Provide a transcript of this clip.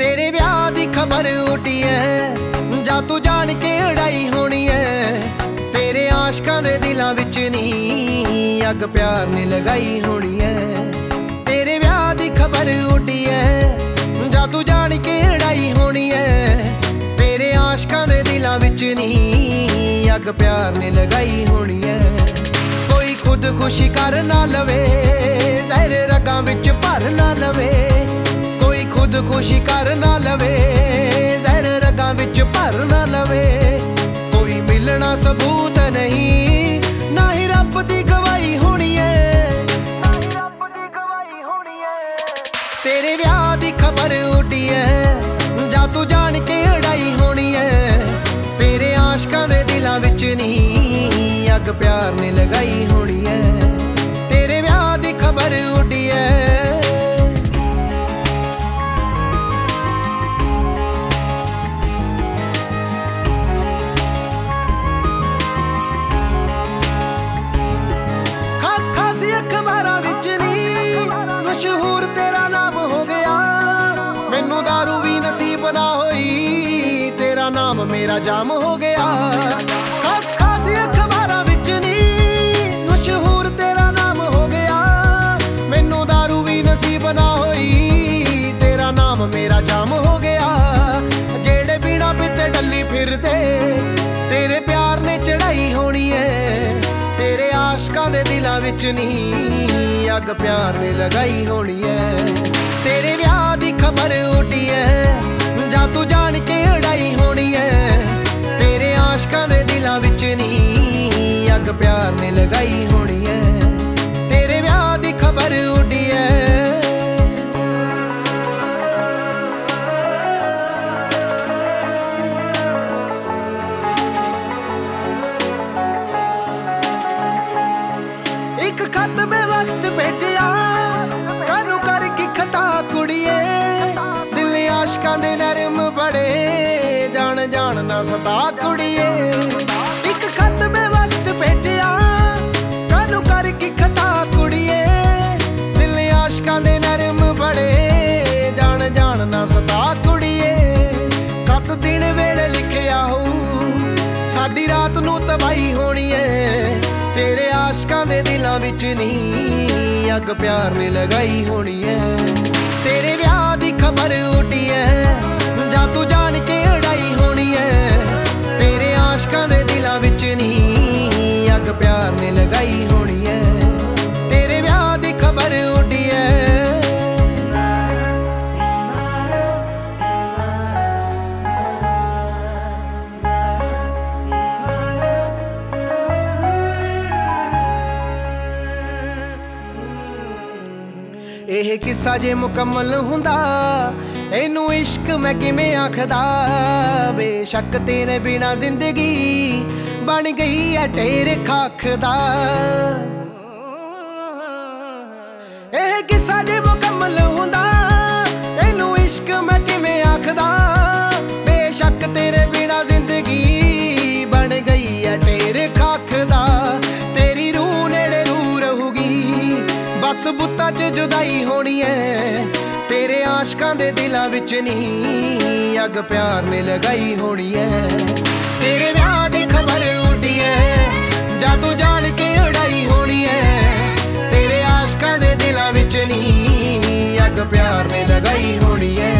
तेरे ब्याह दी खबर उठी है जा तू जान के उड़ाई होनी है। तेरे आशकां दे दिलां विच नी अग प्यार ने लगाई होनी है। तेरे ब्याह दी खबर उठी है जा तू जान के उड़ाई होनी है। तेरे आशकां दे दिलां विच नी अग प्यार ने लगाई होनी है। कोई खुद खुशी कर ना लवे जहर रगां विच भर ना लवे। कोई खुद खुशी कर ना लवे जहर रगां विच भर ना लवे। कोई मिलना सबूत नहीं ना ही रब दी गवाही होनी है। तेरे ब्याह दी खबर उठी है जा तू जान के उड़ाई होनी है। तेरे आशकां दे दिलां विच नहीं अग प्यार ने लगाई होनी है। तेरे ब्याह दी खबर उठी है। अखबारां विच नी मशहूर तेरा नाम हो गया। मैनू दारू भी नसीब ना होई तेरा नाम मेरा जाम हो गया। खास खास अखबारां विच नी मशहूर तेरा नाम हो गया। मैनू दारू भी नसीब ना होई तेरा नाम मेरा जाम हो गया। जेड़े बिना पिते डली फिरदे तेरे प्यार ने चढ़ाई होनी है। तेरे आशकां दे दिलां विच नहीं अग प्यार ने लगाई होनी है। तेरे ब्याह दी खबर उठी है जा तू जान के उड़ाई होनी है। तेरे आशकां दे दिलां विच नहीं अग प्यार ने लगाई होनी है। तेरे ब्याह दी खबर उठी है। एक खत बेवक्त भेजिया कानू कर की खता कुड़िए। दिल आशकां दे नरम बड़े जान जान ना सता कुड़िए। एक खत बेवक्त भेजिया कानू कर की खता कुड़िए। दिल आशकां दे नरम बड़े जान जान ना सता कुड़िए। खत दिन वेले लिखिया हो साडी रात नू तबाही होनी है। तेरे आशकां दे दिलां विच नहीं अग प्यार ने लगाई होनी है। तेरे ब्याह दी खबर उठी है जा तू जान के उड़ाई होनी है। तेरे आशकां दे दिलां विच नहीं अग प्यार ने लगाई होनी है। तेरे ब्याह दी खबर उठी है। एह किस्सा जे मुकम्मल हुंदा इनू इश्क मैं किवें आखदा। बेशक तेरे बिना जिंदगी बन गई है ढेर खाख दा। एह किस्सा जे मुकम्मल हुंदा इनू इश्क मैं किवें आखदा। बेशक तेरे बिना जिंदगी बन गई है ढेर खाख दा। तेरी रूह नेड़े रूह रहूगी बस बुत्ता च जुदाई होनी है। तेरे आशकां दे दिलां विच नहीं अग प्यार ने लगाई होनी है। तेरे ब्याह दी खबर उठी है जा तू जान के उड़ाई होनी है। तेरे आशकां दे दिलां विच नहीं अग प्यार ने लगाई होनी है।